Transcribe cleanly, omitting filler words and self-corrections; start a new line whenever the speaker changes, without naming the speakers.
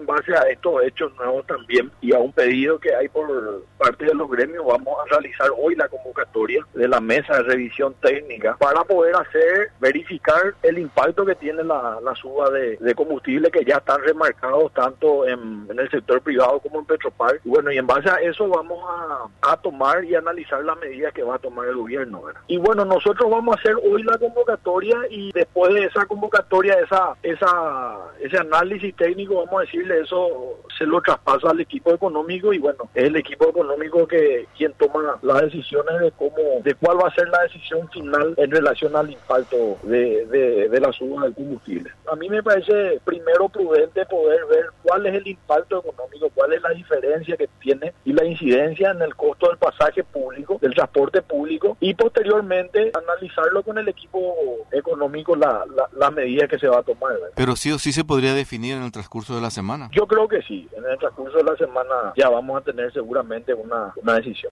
base a estos hechos nuevos también y a un pedido que hay por parte de los gremios, vamos a realizar hoy la convocatoria de la mesa de revisión técnica para poder verificar el impacto que tiene la suba de combustible, que ya están remarcados tanto en el sector privado como en Petropar. Y bueno, y en base a eso vamos a tomar y analizar las medidas que va a tomar el gobierno, ¿verdad? Y bueno, nosotros vamos a hacer hoy la convocatoria y después de esa convocatoria, ese análisis técnico, vamos a decirle, eso se lo traspasa al equipo económico y bueno, es el equipo económico quien toma las decisiones de cuál va a ser la decisión final en relación al impacto de la suba del combustible. A mí me parece primero prudente poder ver cuál es el impacto económico, cuál es la diferencia que tiene y la incidencia en el costo del pasaje público, del transporte público, y posteriormente analizarlo con el equipo económico las medidas que se va a tomar, ¿verdad?
Pero sí o sí se podría definir en el transcurso de la semana.
Yo creo que sí, en el transcurso de la semana ya vamos a tener seguramente una decisión.